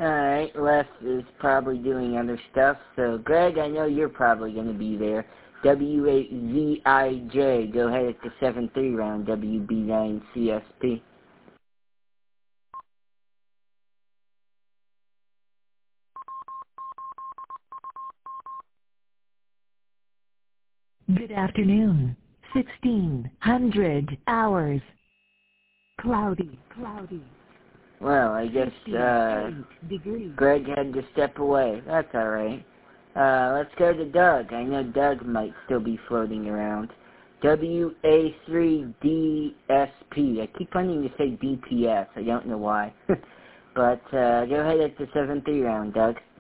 Alright, Les is probably doing other stuff, so Greg, I know you're probably going to be there. W8ZIJ, go ahead at the 7-3 round, WB9CSP. Good afternoon. 1600 hours. Cloudy. Well, I guess, Greg had to step away. That's alright. Let's go to Doug. I know Doug might still be floating around. WA3DSP. I keep wanting to say BPS. I don't know why. But, go ahead at the 7-3 round, Doug.